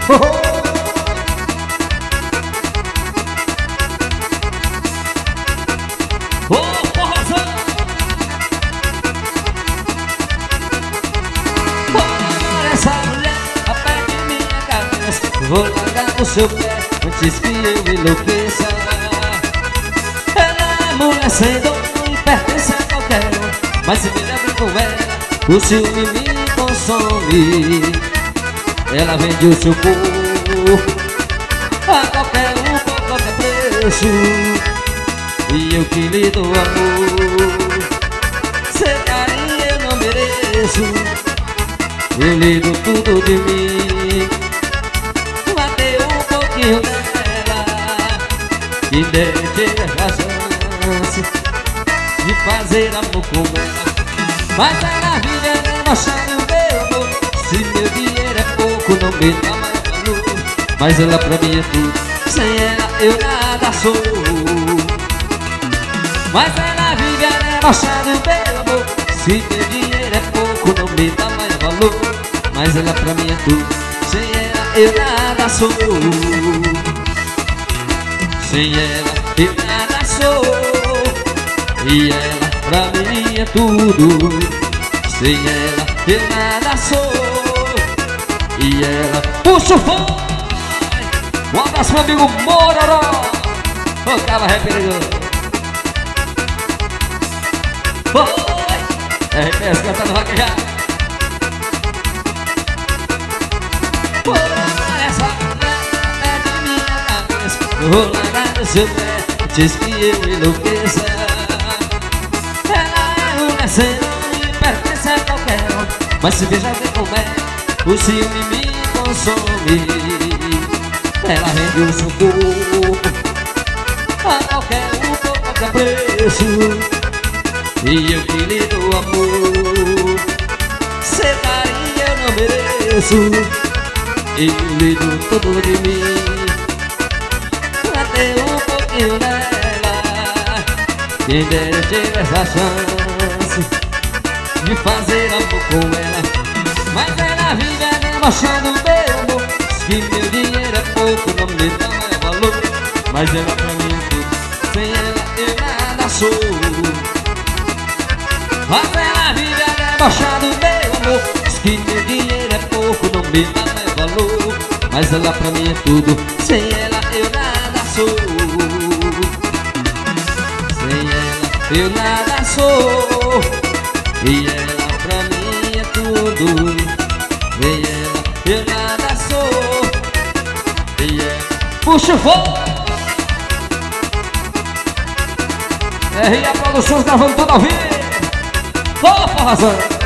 Essa mulher aperte minha cabeça, vou largar no seu pé antes que eu enlouqueça. Ela é mulher sem dor e pertence a qualquer um, mas se me lembra com ela, o ciúme me consome. Ela vende o seu corpo a qualquer um, por qualquer preço, e eu que lhe dou amor, seu carinho eu não mereço. Eu lhe dou tudo de mim, matei um pouquinho dela, e dei a chance de fazer amor com ela. Mas ela vive debochando o meu amor, se meu dinheiro é pouco não me dá mais valor. Mas ela pra mim é tudo, sem ela eu nada sou. Mas ela vive debochando o meu amor, se meu dinheiro é pouco não me dá mais valor. Mas ela pra mim é tudo, sem ela eu nada sou. Sem ela eu nada sou, e ela pra mim é tudo. Sem ela eu nada sou, e ela puxa o fone. Um abraço pro amigo Mororó, o cara é perigoso. Oi, RPS cantando vaquejar. Essa mulher perde minha cabeça, vou largar no seu pé antes que eu enlouqueça. Ela é uma sem nome, pertence a qualquer um, mas se veja bem como é, o ciúme me consome. Ela vende o seu corpo a qualquer um, por qualquer preço, e eu que lhe dou amor, seu carinho eu não mereço. Eu lhe dou tudo de mim, até um pouquinho dela. Quem dera eu tive essa chance de fazer amor com ela. Mas ela vive debochando meu amor, diz que meu dinheiro é pouco, não me dá mais valor. Mas ela pra mim é tudo, sem ela eu nada sou. Mas ela vive debochando meu amor, diz que meu dinheiro é pouco, não me dá mais valor. Mas ela pra mim é tudo, sem ela eu nada sou. Sem ela eu nada sou, e ela pra mim é tudo. Sem ela eu nada sou, e ela puxa o fogo. RA Produções gravando tudo ao vivo. Forrazão.